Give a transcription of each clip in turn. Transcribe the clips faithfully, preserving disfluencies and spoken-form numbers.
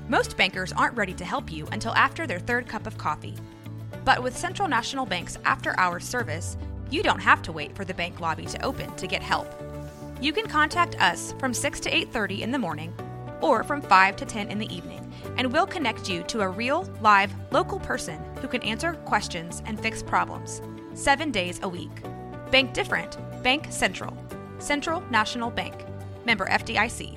Most bankers aren't ready to help you until after their third cup of coffee. But with Central National Bank's after-hours service, you don't have to wait for the bank lobby to open to get help. You can contact us from six to eight thirty in the morning or from five to ten in the evening, and we'll connect you to a real, live, local person who can answer questions and fix problems, seven days a week. Bank different. Bank Central. Central National Bank. Member F D I C.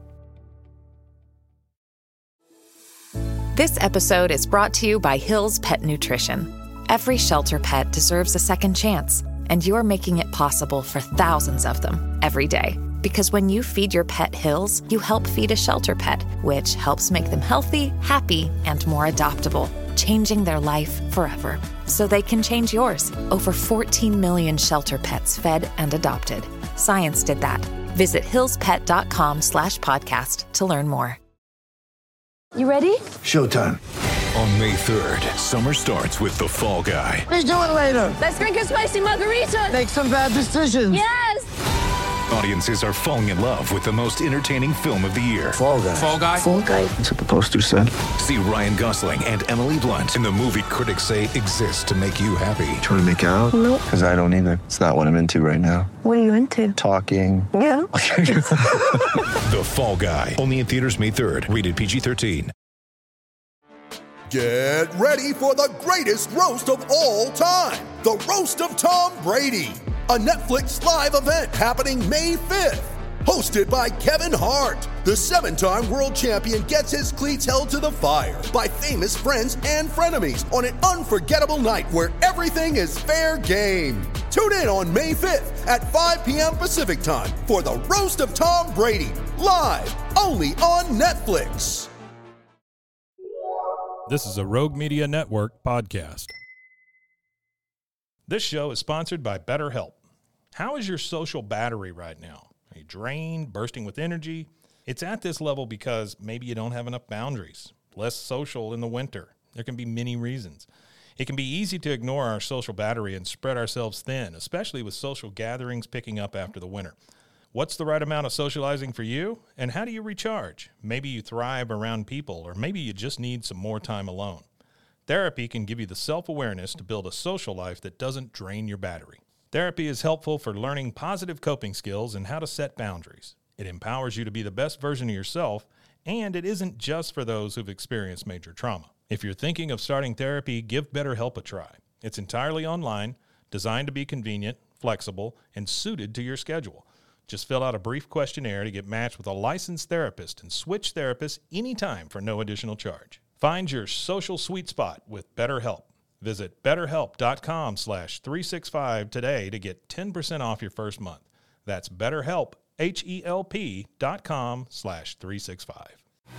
This episode is brought to you by Hill's Pet Nutrition. Every shelter pet deserves a second chance, and you're making it possible for thousands of them every day. Because when you feed your pet Hill's, you help feed a shelter pet, which helps make them healthy, happy, and more adoptable, changing their life forever. So they can change yours. Over fourteen million shelter pets fed and adopted. Science did that. Visit hillspet.com slash podcast to learn more. You ready? Showtime. On May third, summer starts with The Fall Guy. Let's do it later. Let's drink a spicy margarita. Make some bad decisions. Yes! Audiences are falling in love with the most entertaining film of the year. Fall Guy. Fall Guy? Fall Guy. That's what the poster said. See Ryan Gosling and Emily Blunt in the movie critics say exists to make you happy. Trying to make it out? Nope. Because I don't either. It's not what I'm into right now. What are you into? Talking. Yeah. The Fall Guy. Only in theaters May third. Rated P G thirteen. Get ready for the greatest roast of all time. The Roast of Tom Brady. A Netflix live event happening May fifth. Hosted by Kevin Hart. The seven-time world champion gets his cleats held to the fire by famous friends and frenemies on an unforgettable night where everything is fair game. Tune in on May fifth at five p.m. Pacific time for the Roast of Tom Brady. Live only on Netflix. This is a Rogue Media Network podcast. This show is sponsored by BetterHelp. How is your social battery right now? Are you drained, bursting with energy? It's at this level because maybe you don't have enough boundaries, less social in the winter. There can be many reasons. It can be easy to ignore our social battery and spread ourselves thin, especially with social gatherings picking up after the winter. What's the right amount of socializing for you, and how do you recharge? Maybe you thrive around people, or maybe you just need some more time alone. Therapy can give you the self-awareness to build a social life that doesn't drain your battery. Therapy is helpful for learning positive coping skills and how to set boundaries. It empowers you to be the best version of yourself, and it isn't just for those who've experienced major trauma. If you're thinking of starting therapy, give BetterHelp a try. It's entirely online, designed to be convenient, flexible, and suited to your schedule. Just fill out a brief questionnaire to get matched with a licensed therapist and switch therapists anytime for no additional charge. Find your social sweet spot with BetterHelp. Visit betterhelp.com slash 365 today to get ten percent off your first month. That's BetterHelp, H-E-L-P dot com slash 365.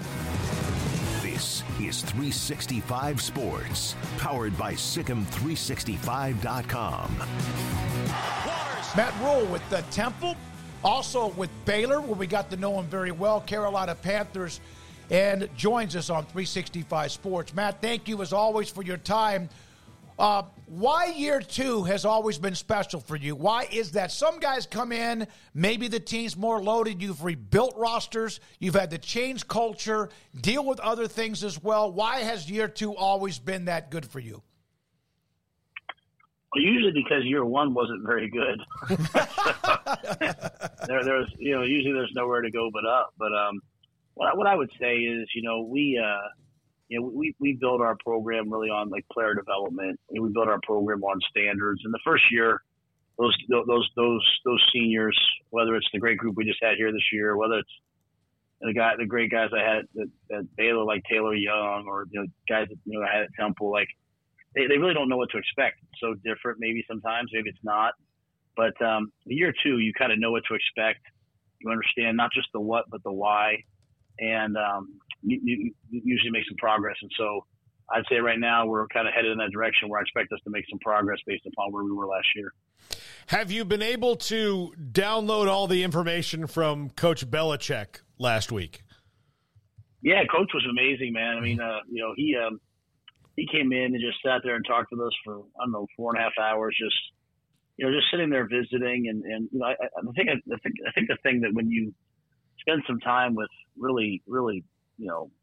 This is three sixty-five Sports, powered by Sikkim three sixty-five dot com. Matt Rule with the Temple, also with Baylor, where we got to know him very well, Carolina Panthers, and joins us on three sixty-five Sports. Matt, thank you as always for your time. Uh, why year two has always been special for you? Why is that? Some guys come in, maybe the team's more loaded, you've rebuilt rosters, you've had to change culture, deal with other things as well. Why has year two always been that good for you? Well, usually because year one wasn't very good. there, there's, you know, usually there's nowhere to go but up. But um, what, what I would say is, you know, we, uh, you know, we we build our program really on like player development, and we build our program on standards. And the first year, those those those those seniors, whether it's the great group we just had here this year, whether it's the guy, the great guys I had at, at Baylor, like Taylor Young, or you know, guys that you know I had at Temple, like. They, they really don't know what to expect. It's so different maybe sometimes, maybe it's not. But um, year two, you kind of know what to expect. You understand not just the what, but the why. And um, you, you, you usually make some progress. And so I'd say right now we're kind of headed in that direction where I expect us to make some progress based upon where we were last year. Have you been able to download all the information from Coach Belichick last week? Yeah, Coach was amazing, man. I mean, uh, you know, he um, – He came in and just sat there and talked with us for, I don't know, four and a half hours, just, you know, just sitting there visiting. And, and you know, I, I think, I think, I think the thing that when you spend some time with really, really, you know,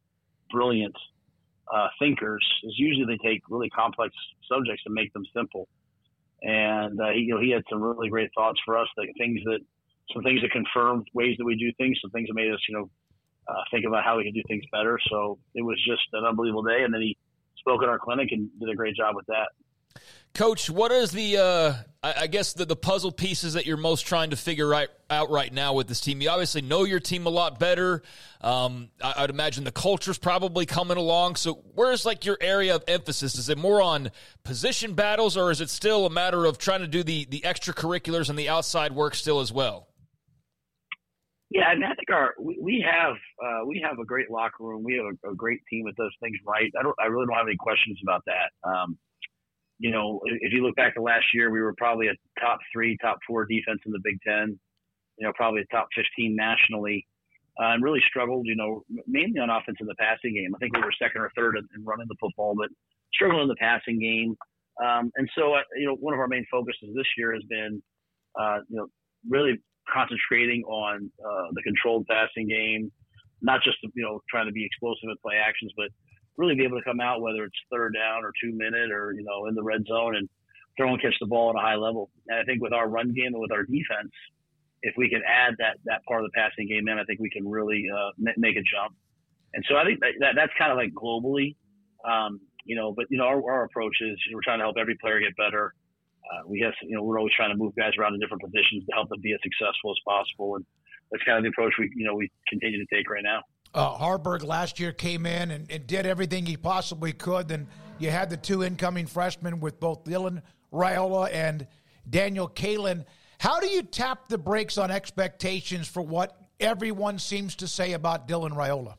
brilliant uh, thinkers is usually they take really complex subjects and make them simple. And uh, he, you know, he had some really great thoughts for us, like things that, some things that confirmed ways that we do things, some things that made us, you know, uh, think about how we could do things better. So it was just an unbelievable day. And then he spoke at our clinic and did a great job with that. Coach, what is the, uh, I, I guess, the, the puzzle pieces that you're most trying to figure right, out right now with this team? You obviously know your team a lot better. Um, I, I'd imagine the culture's probably coming along. So where's, like, your area of emphasis? Is it more on position battles, or is it still a matter of trying to do the, the extracurriculars and the outside work still as well? Yeah, I mean, I think our we, we have uh, we have a great locker room. We have a, a great team that does things right. I don't. I really don't have any questions about that. Um, You know, if you look back to last year, we were probably a top three, top four defense in the Big Ten, you know, probably a top fifteen nationally, uh, and really struggled, you know, mainly on offense in the passing game. I think we were second or third in, in running the football, but struggled in the passing game. Um, and so, uh, you know, one of our main focuses this year has been, uh, you know, really concentrating on uh, the controlled passing game, not just, you know, trying to be explosive at play actions, but really be able to come out, whether it's third down or two minute or, you know, in the red zone and throw and catch the ball at a high level. And I think with our run game and with our defense, if we can add that, that part of the passing game in, I think we can really uh, make a jump. And so I think that, that that's kind of like globally, um, you know, but, you know, our, our approach is we're trying to help every player get better. Uh, we have, you know, we're always trying to move guys around in different positions to help them be as successful as possible. And that's kind of the approach we, you know, we continue to take right now. Uh, Haarberg last year came in and, and did everything he possibly could. Then you had the two incoming freshmen with both Dylan Raiola and Daniel Kaelin. How do you tap the brakes on expectations for what everyone seems to say about Dylan Raiola?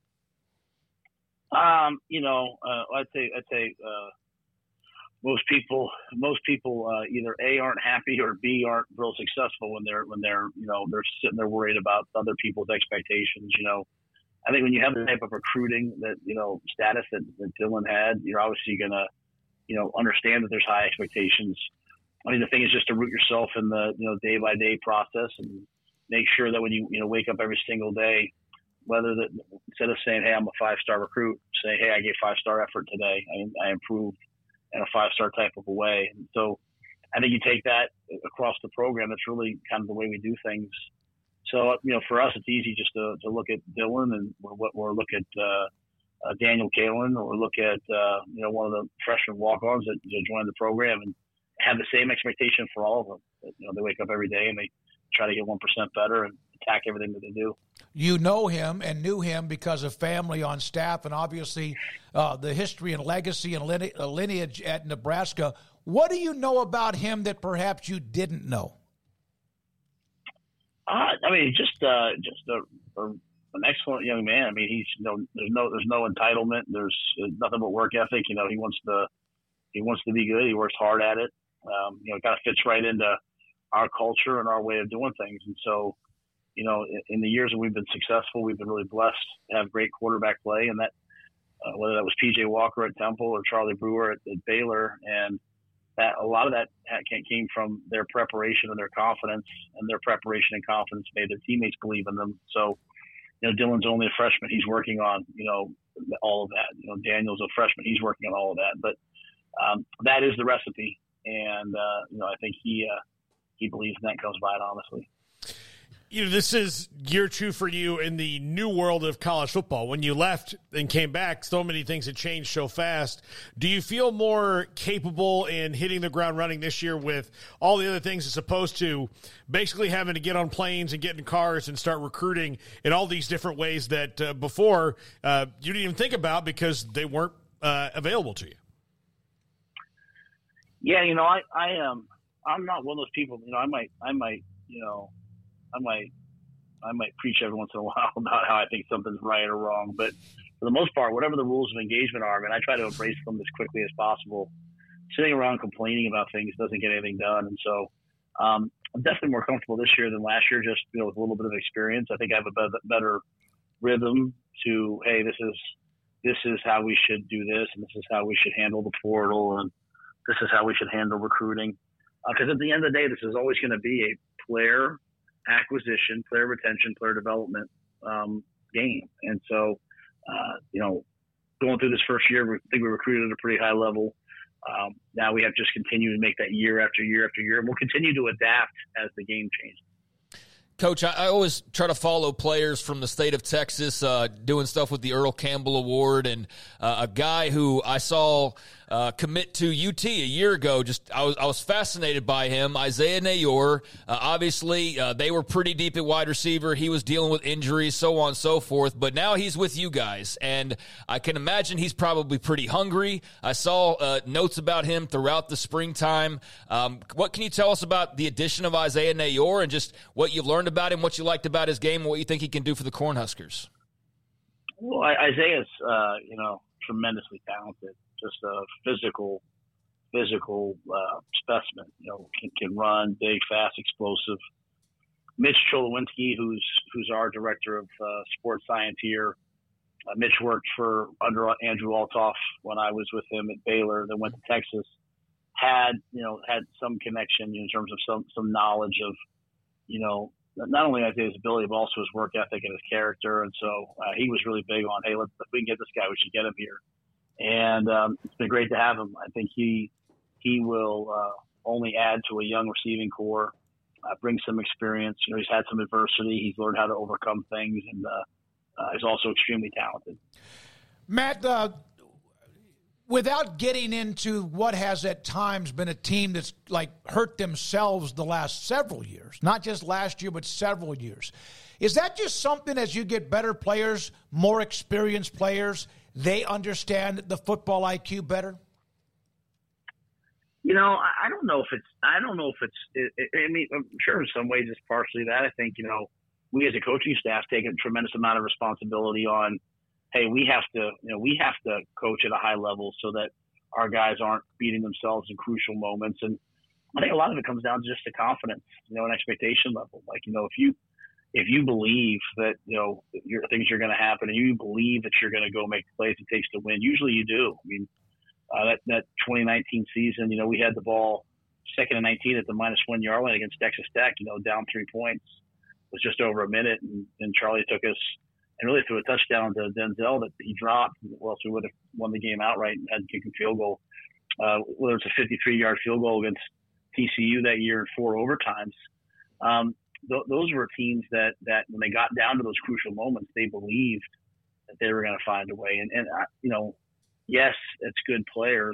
Um, you know, uh, I'd say, I'd say, uh, most people, most people, uh, either A, aren't happy or B, aren't real successful when they're, when they're, you know, they're sitting there worried about other people's expectations. You know, I think when you have the type of recruiting that, you know, status that, that Dylan had, you're obviously going to, you know, understand that there's high expectations. I mean, the thing is just to root yourself in the, you know, day by day process and make sure that when you, you know, wake up every single day, whether that instead of saying, hey, I'm a five-star recruit, say, hey, I gave five-star effort today. I, I improved in a five-star type of a way. And so I think you take that across the program. That's really kind of the way we do things. So, you know, for us, it's easy just to, to look at Dylan and or, or look at uh, uh, Daniel Kaelin or look at, uh, you know, one of the freshman walk-ons that you know, joined the program and have the same expectation for all of them. That, you know, they wake up every day and they try to get one percent better and attack everything that they do. You know him and knew him because of family on staff and obviously uh, the history and legacy and lineage at Nebraska. What do you know about him that perhaps you didn't know? Uh, I mean, just uh, just a, a, an excellent young man. I mean, he's you know, there's no there's no entitlement. There's nothing but work ethic. You know, he wants to he wants to be good. He works hard at it. Um, you know, it kind of fits right into our culture and our way of doing things. And so, you know, in, in the years that we've been successful, we've been really blessed to have great quarterback play, and that uh, whether that was P J Walker at Temple or Charlie Brewer at, at Baylor, and that a lot of that came from their preparation and their confidence, and their preparation and confidence made their teammates believe in them. So, you know, Dylan's only a freshman. He's working on, you know, all of that. You know, Daniel's a freshman. He's working on all of that. But um, that is the recipe. And, uh, you know, I think he uh, he believes in that, comes by it, honestly. You know, this is year two for you in the new world of college football. When you left and came back, so many things had changed so fast. Do you feel more capable in hitting the ground running this year with all the other things as opposed to basically having to get on planes and get in cars and start recruiting in all these different ways that uh, before uh, you didn't even think about because they weren't uh, available to you? Yeah, you know, I, I um, I'm not one of those people. You know, I might, I might, you know. I might, I might preach every once in a while about how I think something's right or wrong, but for the most part, whatever the rules of engagement are, I mean, I try to embrace them as quickly as possible. Sitting around complaining about things doesn't get anything done, and so um, I'm definitely more comfortable this year than last year, just you know, with a little bit of experience. I think I have a better, better rhythm to, hey, this is this is how we should do this, and this is how we should handle the portal, and this is how we should handle recruiting. Because uh, at the end of the day, this is always going to be a player acquisition, player retention, player development um, game. And so, uh, you you know, going through this first year, we think we recruited at a pretty high level. Um, now we have to just continue to make that year after year after year, and we'll continue to adapt as the game changes. Coach, I, I always try to follow players from the state of Texas, uh, doing stuff with the Earl Campbell Award, and uh, a guy who I saw uh, commit to U T a year ago. Just I was I was fascinated by him, Isaiah Nayor. Uh, obviously, uh, they were pretty deep at wide receiver. He was dealing with injuries, so on and so forth. But now he's with you guys, and I can imagine he's probably pretty hungry. I saw uh, notes about him throughout the springtime. Um, what can you tell us about the addition of Isaiah Nayor and just what you've learned about him, what you liked about his game, and what you think he can do for the Cornhuskers? Well, Isaiah's, uh, you know, tremendously talented. Just a physical, physical uh, specimen. You know, can, can run, big, fast, explosive. Mitch Cholowinski, who's who's our director of uh, sports science here. Uh, Mitch worked for under Andrew Altoff when I was with him at Baylor. Then went to Texas. Had you know had some connection in terms of some some knowledge of, you know, not only Isaiah's ability, but also his work ethic and his character. And so uh, he was really big on, hey, let's, if we can get this guy, we should get him here. And um, it's been great to have him. I think he he will uh, only add to a young receiving core, uh, bring some experience. You know, he's had some adversity. He's learned how to overcome things, and uh, uh, he's also extremely talented. Matt, uh, without getting into what has at times been a team that's like hurt themselves the last several years, not just last year, but several years, is that just something as you get better players, more experienced players, they understand the football I Q better? You know, I don't know if it's, I don't know if it's, it, it, I mean, I'm sure in some ways it's partially that. I think, you know, we as a coaching staff take a tremendous amount of responsibility on, hey, we have to, you know, we have to coach at a high level so that our guys aren't beating themselves in crucial moments. And I think a lot of it comes down to just the confidence, you know, an expectation level. Like, you know, if you, if you believe that, you know, your, things are going to happen and you believe that you're going to go make the plays it takes to win, usually you do. I mean, uh, that, that twenty nineteen season, you know, we had the ball second and nineteen at the minus one yard line against Texas Tech, you know, down three points. It was just over a minute. And, and Charlie took us and really threw a touchdown to Denzel that he dropped. Or else we would have won the game outright and had to kick a field goal. Uh, whether it's a fifty-three yard field goal against T C U that year in four overtimes. Um, th- those were teams that, that when they got down to those crucial moments, they believed that they were going to find a way. And, and uh, you know, yes, it's good players.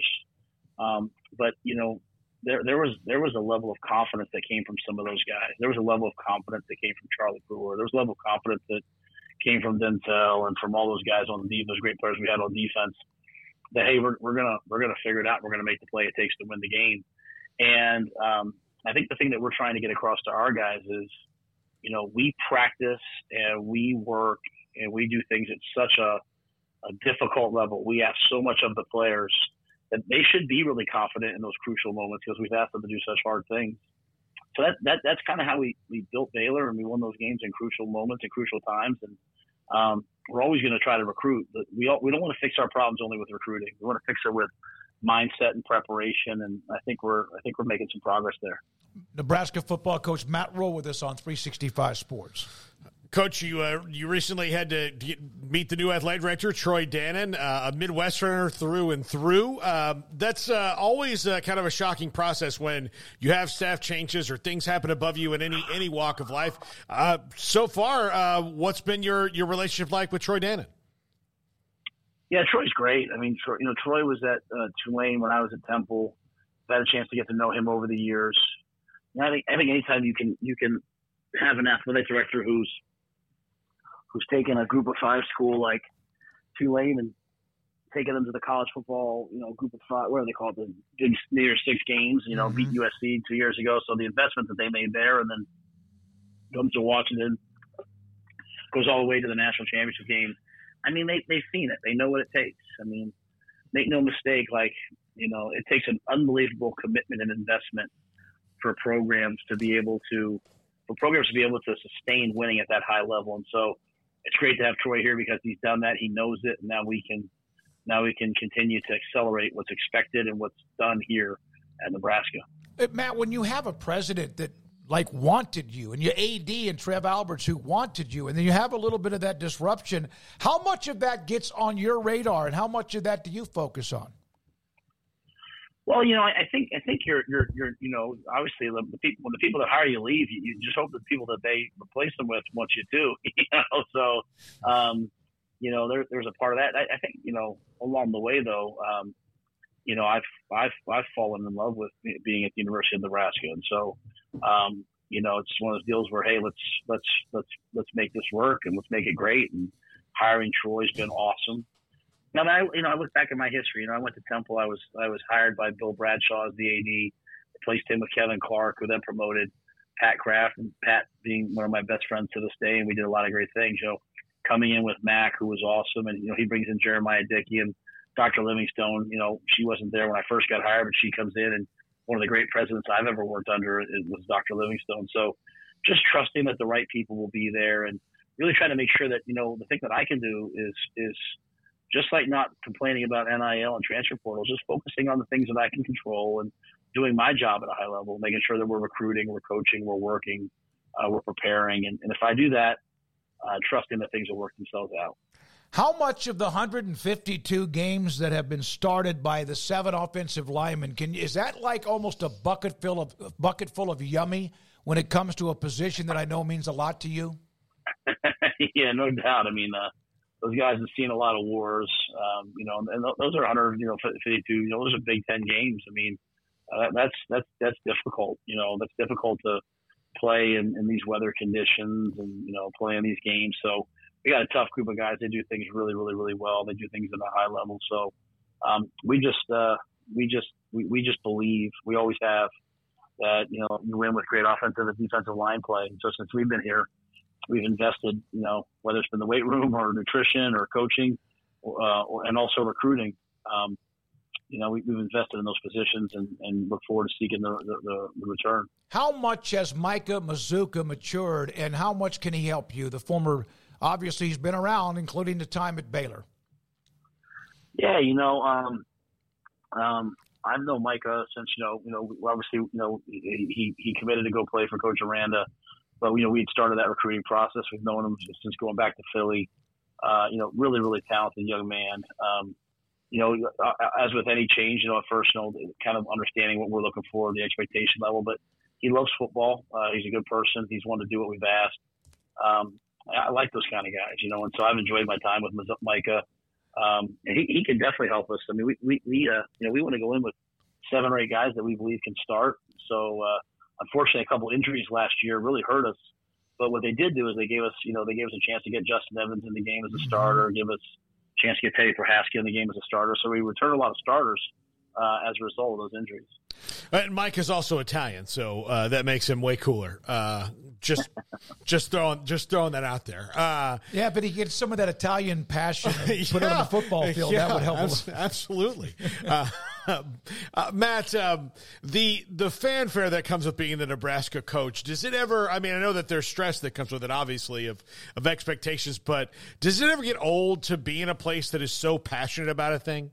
Um, but, you know, there, there was, there was a level of confidence that came from some of those guys. There was a level of confidence that came from Charlie Brewer. There was a level of confidence that came from Denzel and from all those guys on the defense, those great players we had on defense, that, hey, we're, we're going to, we're going to figure it out. We're going to make the play it takes to win the game. And, um, I think the thing that we're trying to get across to our guys is, you know, we practice and we work and we do things at such a, a difficult level. We ask so much of the players that they should be really confident in those crucial moments because we've asked them to do such hard things. So that, that that's kind of how we, we built Baylor, and we won those games in crucial moments and crucial times. And um, we're always going to try to recruit. But we all, we don't want to fix our problems only with recruiting. We want to fix it with mindset and preparation, and I think we're I think we're making some progress there. Nebraska football coach Matt Rhule with us on three sixty-five Sports. Coach, you uh, you recently had to get, meet the new athletic director, Troy Dannen, uh, a Midwesterner through and through. Uh, that's uh, always uh, kind of a shocking process when you have staff changes or things happen above you in any any walk of life. Uh, so far, uh, what's been your, your relationship like with Troy Dannen? Yeah, Troy's great. I mean, Troy, you know, Troy was at uh, Tulane when I was at Temple. I've had a chance to get to know him over the years. You know, I think I think anytime you can you can have an athletic director who's who's taken a group of five school like Tulane and taken them to the college football, you know, group of five, what do they call it, the big New Year's Six games, you know, mm-hmm. beat U S C two years ago. So the investment that they made there, and then comes to Washington, goes all the way to the national championship game. I mean, they, they've seen it. They know what it takes. I mean, make no mistake, like, you know, it takes an unbelievable commitment and investment for programs to be able to, for programs to be able to sustain winning at that high level. And so it's great to have Troy here because he's done that. He knows it. And now we can, now we can continue to accelerate what's expected and what's done here at Nebraska. Matt, when you have a president that like wanted you, and your A D and Trev Alberts who wanted you, and then you have a little bit of that disruption. How much of that gets on your radar, and how much of that do you focus on? Well, you know, I, I think I think you're you're you're you know, obviously the, the people when the people that hire you leave, you, you just hope that the people that they replace them with want you too. You know, so um, you know, there, there's a part of that. I, I think you know, along the way though, um, you know, I've I've I've fallen in love with being at the University of Nebraska, and so um, you know, it's one of those deals where hey, let's let's let's let's make this work and let's make it great. And hiring Troy's been awesome. Now, I, you know, I look back at my history. You know, I went to Temple. I was I was hired by Bill Bradshaw as the A D. Replaced him with Kevin Clark, who then promoted Pat Kraft, and Pat being one of my best friends to this day, and we did a lot of great things. You know, coming in with Mac, who was awesome, and you know, he brings in Jeremiah Dickey and Doctor Livingstone. You know, she wasn't there when I first got hired, but she comes in, and one of the great presidents I've ever worked under was Doctor Livingstone. So, just trusting that the right people will be there, and really trying to make sure that you know the thing that I can do is is just like not complaining about N I L and transfer portals, just focusing on the things that I can control and doing my job at a high level, making sure that we're recruiting, we're coaching, we're working, uh, we're preparing. And, and if I do that, uh, trusting that things will work themselves out. How much of the one hundred fifty-two games that have been started by the seven offensive linemen, can is that like almost a bucket full of a bucket full of yummy when it comes to a position that I know means a lot to you? Yeah, no doubt. I mean, uh, those guys have seen a lot of wars, um, you know, and those are one hundred, you know, fifty-two, you know, those are Big Ten games. I mean, uh, that's, that's, that's difficult, you know, that's difficult to play in, in these weather conditions and, you know, play in these games. So we got a tough group of guys. They do things really, really, really well. They do things at a high level. So um, we just, uh, we just, we, we just believe, we always have, that, you know, you win with great offensive and defensive line play. So since we've been here, we've invested, you know, whether it's been the weight room or nutrition or coaching, uh, or, and also recruiting. Um, you know, we, we've invested in those positions and, and look forward to seeking the, the, the, the return. How much has Micah Mazzccua matured, and how much can he help you? The former, obviously, he's been around, including the time at Baylor. Yeah, you know, um, um, I've known Micah since, you know, you know, obviously, you know, he, he committed to go play for Coach Aranda. But, you know, we had started that recruiting process. We've known him since going back to Philly. Uh, you know, really, really talented young man. Um, you know, as with any change, you know, at first, you know, kind of understanding what we're looking for, the expectation level. But he loves football. Uh, he's a good person. He's wanted to do what we've asked. Um, I, I like those kind of guys, you know, and so I've enjoyed my time with Micah. Um, and he, he can definitely help us. I mean, we, we, we uh, you know, we want to go in with seven or eight guys that we believe can start. So, uh, unfortunately, a couple injuries last year really hurt us. But what they did do is they gave us, you know, they gave us a chance to get Justin Evans in the game as a starter, give us a chance to get Teddy Prohaska in the game as a starter. So we returned a lot of starters uh, as a result of those injuries. And Mike is also Italian, so uh, that makes him way cooler. Uh, just, just throwing, just throwing that out there. Uh, yeah, but he gets some of that Italian passion and put yeah, it on the football field. Yeah, that would help. Abs- absolutely. uh, uh, Matt, um, the the fanfare that comes with being the Nebraska coach, does it ever? I mean, I know that there's stress that comes with it, obviously, of of expectations, but does it ever get old to be in a place that is so passionate about a thing?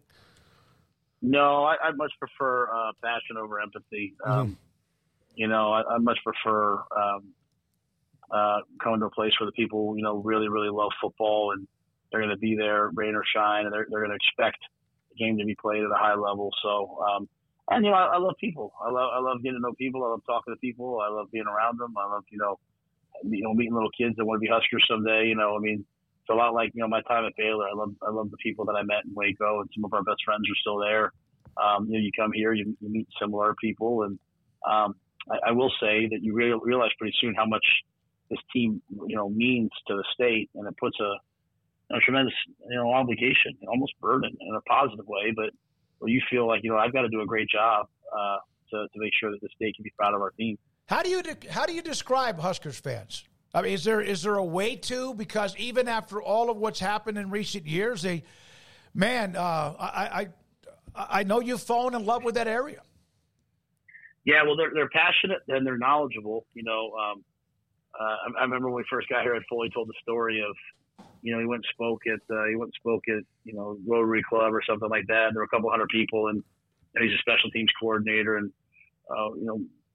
No, I, I much prefer uh, passion over empathy. Um, mm. You know, I, I much prefer um, uh, coming to a place where the people, you know, really, really love football and they're going to be there, rain or shine, and they're they're going to expect the game to be played at a high level. So, um, and you know, I, I love people. I love I love getting to know people. I love talking to people. I love being around them. I love you know, you know, meeting little kids that want to be Huskers someday. You know, I mean. It's a lot like, you know, my time at Baylor. I love I love the people that I met in Waco, and some of our best friends are still there. Um, you know, you come here, you, you meet similar people, and um, I, I will say that you re- realize pretty soon how much this team, you know, means to the state, and it puts a, a tremendous, you know, obligation, almost burden in a positive way, but where you feel like, you know, I've got to do a great job uh, to to make sure that the state can be proud of our team. How do you de- how do you describe Huskers fans? I mean, is there is there a way to? Because even after all of what's happened in recent years, they, man, uh, I, I I know you've fallen in love with that area. Yeah, well, they're they're passionate and they're knowledgeable. You know, um, uh, I, I remember when we first got here, Ed Foley told the story of, you know, he went and spoke at uh, he went and spoke at you know Rotary Club or something like that. And there were a couple hundred people, and, and he's a special teams coordinator, and uh, you know.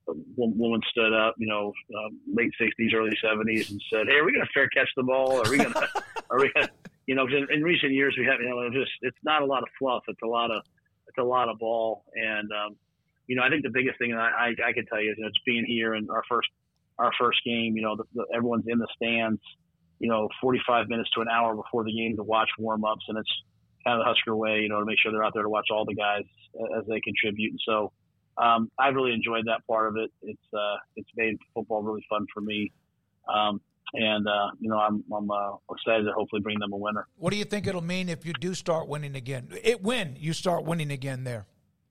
woman stood up, you know, um, late sixties, early seventies, and said, "Hey, are we going to fair catch the ball? Are we going to, are we going to, you know, in, in recent years we have, you know, just, it's not a lot of fluff. It's a lot of, it's a lot of ball. And, um, you know, I think the biggest thing I, I, I can tell you is, you know, it's being here in our first, our first game, you know, the, the, everyone's in the stands, you know, forty-five minutes to an hour before the game to watch warm-ups. And it's kind of the Husker way, you know, to make sure they're out there to watch all the guys as they contribute. And so um, I've really enjoyed that part of it. It's uh, it's made football really fun for me. Um, and, uh, you know, I'm, I'm uh, excited to hopefully bring them a winner. What do you think it'll mean if you do start winning again? It when you start winning again there?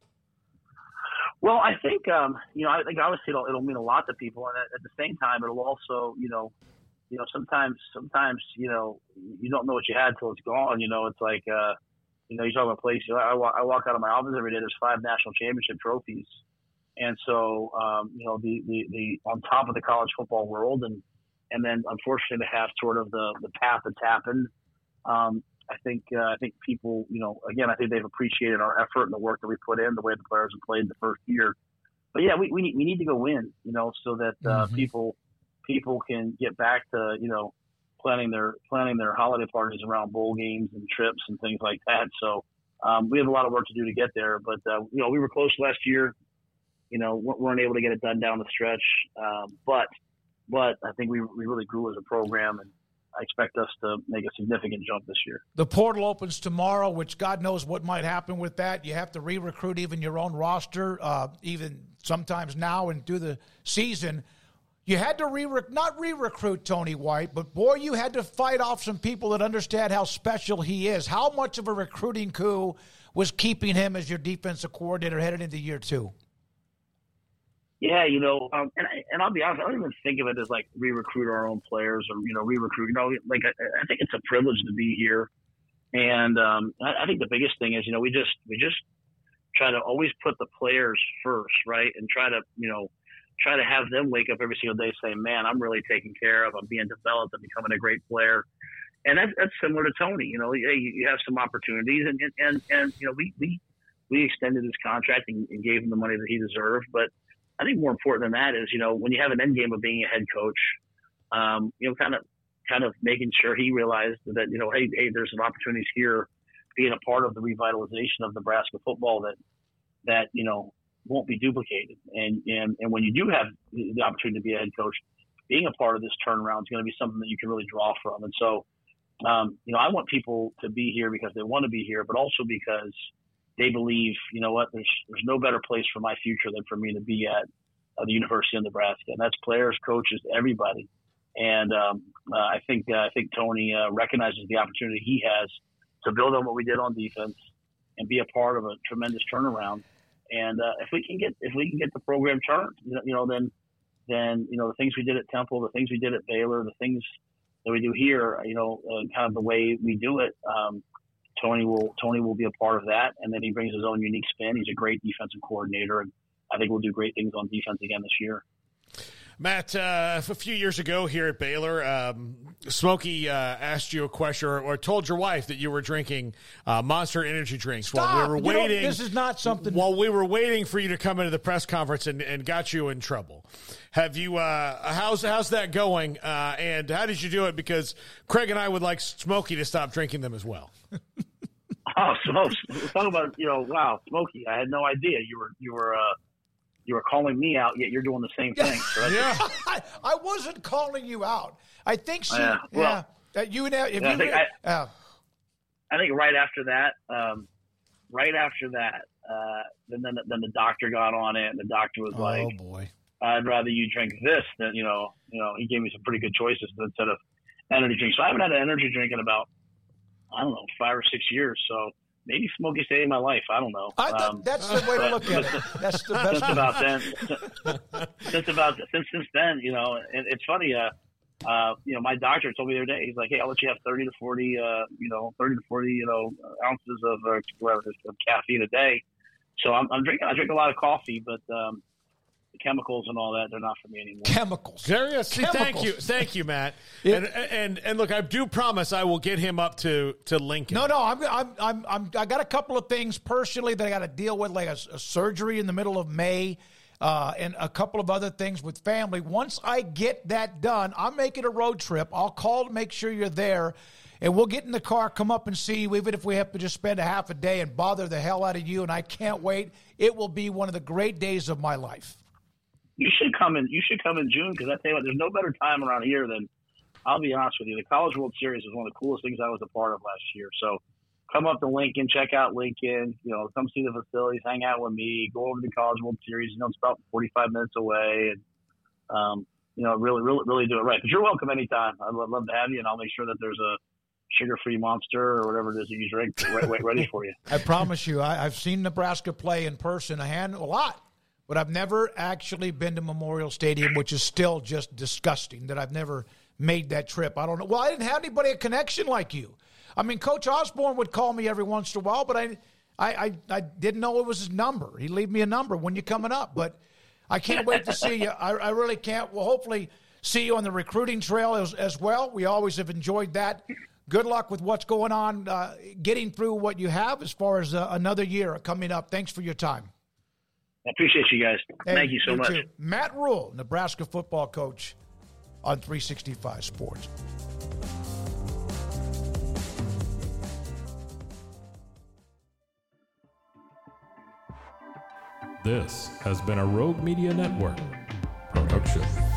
Well, I think, um, you know, I think obviously it'll, it'll mean a lot to people. And at, at the same time, it'll also, you know, you know, sometimes, sometimes, you know, you don't know what you had till it's gone. You know, it's like, uh, you know, you talk about places. I walk, I walk out of my office every day. There's five national championship trophies. And so, um, you know, the, the, the, on top of the college football world and, and then unfortunately to have sort of the, the path that's happened. Um, I think, uh, I think people, you know, again, I think they've appreciated our effort and the work that we put in, the way the players have played the first year. But yeah, we, we need, we need to go win, you know, so that, uh, mm-hmm. people, people can get back to, you know, planning their, planning their holiday parties around bowl games and trips and things like that. So, um, we have a lot of work to do to get there, but, uh, you know, we were close last year, you know, weren't able to get it done down the stretch. Um, but, but I think we, we really grew as a program, and I expect us to make a significant jump this year. The portal opens tomorrow, which God knows what might happen with that. You have to re-recruit even your own roster, uh, even sometimes now and through the season. You had to re not re-recruit Tony White, but, boy, you had to fight off some people that understand how special he is. How much of a recruiting coup was keeping him as your defensive coordinator headed into year two? Yeah, you know, um, and, I, and I'll be honest, I don't even think of it as like re-recruit our own players or, you know, re-recruit. You know, like I, I think it's a privilege to be here. And um, I, I think the biggest thing is, you know, we just we just try to always put the players first, right? And try to, you know, try to have them wake up every single day saying, man, I'm really taken care of. I'm being developed. I'm becoming a great player. And that, that's similar to Tony. You know, hey, you have some opportunities. And, and, and, and you know, we, we, we extended his contract and, and gave him the money that he deserved. But I think more important than that is, you know, when you have an end game of being a head coach, um, you know, kind of, kind of making sure he realized that, you know, hey, hey, there's some opportunities here, being a part of the revitalization of Nebraska football that, that, you know, won't be duplicated. And, and, and when you do have the opportunity to be a head coach, being a part of this turnaround is going to be something that you can really draw from. And so, um, you know, I want people to be here because they want to be here, but also because they believe, you know what, there's there's no better place for my future than for me to be at uh, the University of Nebraska. And that's players, coaches, everybody. And um, uh, I think uh, I think Tony uh, recognizes the opportunity he has to build on what we did on defense and be a part of a tremendous turnaround. And uh, if we can get if we can get the program turned, you know, you know, then then you know the things we did at Temple, the things we did at Baylor, the things that we do here, you know, uh, kind of the way we do it. Um, Tony will Tony will be a part of that, and then he brings his own unique spin. He's a great defensive coordinator, and I think we'll do great things on defense again this year. Matt, uh, a few years ago here at Baylor, um, Smokey uh, asked you a question or, or told your wife that you were drinking uh, Monster energy drinks Stop. while we were You waiting. This is not something. While we were waiting for you to come into the press conference and, and got you in trouble. Have you? Uh, how's how's that going? Uh, and how did you do it? Because Craig and I would like Smokey to stop drinking them as well. Oh, Smokey! Talk about, you know, wow, Smokey! I had no idea you were you were. Uh, You were calling me out, yet you're doing the same thing. So yeah, I, I wasn't calling you out. I think she, uh, well, yeah, you and if yeah, you, I, think I, uh, I think right after that, um, right after that, uh, then, then then the doctor got on it, and the doctor was oh like, "Oh boy, I'd rather you drink this than you know, you know." He gave me some pretty good choices instead of energy drink. So I haven't had an energy drink in about I don't know five or six years. So. Maybe Smokey saved my life. I don't know. I th- um, that's the way to look at it. That's the best. Since about then, since about since since then, you know, and it's funny. Uh, uh, you know, my doctor told me the other day. He's like, "Hey, I'll let you have thirty to forty, uh, you know, thirty to forty, you know, ounces of uh, whatever of caffeine a day." So I'm, I'm drinking. I drink a lot of coffee, but um, the chemicals and all that, they're not for me anymore. Chemicals. Serious? Chemicals. Thank you, thank you, Matt. Yeah. And, and and look, I do promise I will get him up to, to Lincoln. No, no, I'm, I'm, I'm, I'm, I got a couple of things personally that I got to deal with, like a, a surgery in the middle of May. uh, and a couple of other things with family. Once I get that done, I'm making a road trip. I'll call to make sure you're there, and we'll get in the car, come up and see you, even if we have to just spend a half a day and bother the hell out of you, and I can't wait. It will be one of the great days of my life. You should come in. You should come in June, because I tell you what, there's no better time around here than, I'll be honest with you, the College World Series was one of the coolest things I was a part of last year. So come up to Lincoln, check out Lincoln, you know, come see the facilities, hang out with me, go over to the College World Series. You know, it's about forty-five minutes away, and um, you know, really, really, really do it right. But you're welcome anytime. I'd love to have you, and I'll make sure that there's a sugar-free Monster or whatever it is that you drink right, ready for you. I promise you, I, I've seen Nebraska play in person a hand a lot, but I've never actually been to Memorial Stadium, which is still just disgusting that I've never made that trip. I don't know. Well, I didn't have anybody a connection like you. I mean, Coach Osborne would call me every once in a while, but I, I, I, I didn't know it was his number. He'd leave me a number when you're coming up. But I can't wait to see you. I, I really can't. Well, hopefully see you on the recruiting trail as, as well. We always have enjoyed that. Good luck with what's going on, uh, getting through what you have as far as uh, another year coming up. Thanks for your time. I appreciate you guys. Hey, Thank you so you much. Too. Matt Rhule, Nebraska football coach on three sixty-five Sports. This has been a Rogue Media Network production.